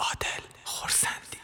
عادل خورسندی.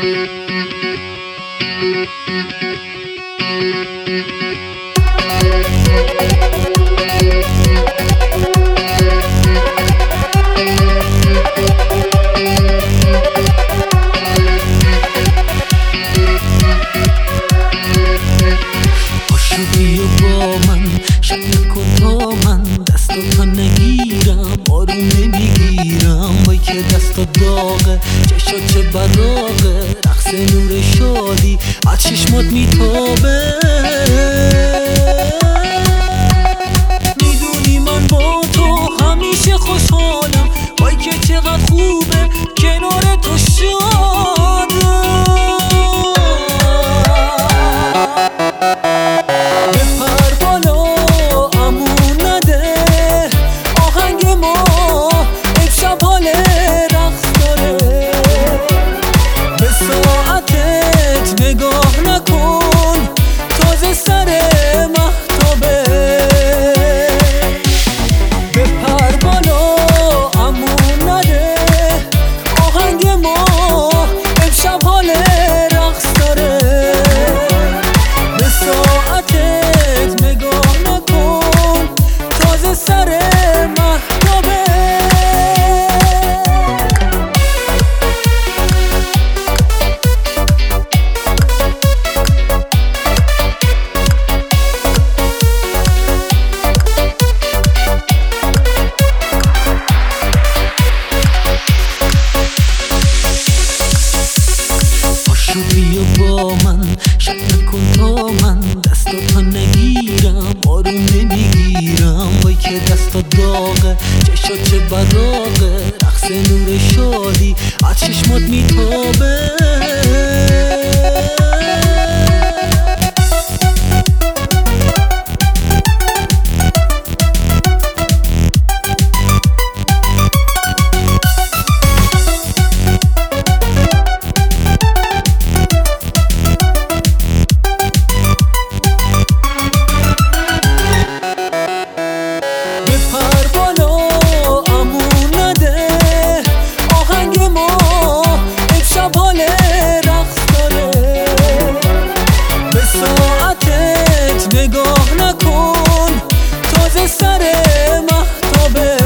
پاشو بیا با من، شک نکن تا من دستاتو نگیرم، آروم نمیگیرم. وای که دستا داغه، چشا چه براغه، رقص نور شادی از چشمات میتابه. میدونی من با تو همیشه خوشحالم، وای که چقدر خوبه کنار تو شادم. بیا با من، شک نکن تا من دستاتو نگیرم، آروم نمیگیرم. وای که دستا داغه، چشا چه براغه، رقص نور شادی از چشمات میتابه. نگاه نکن تازه سر مهتابه.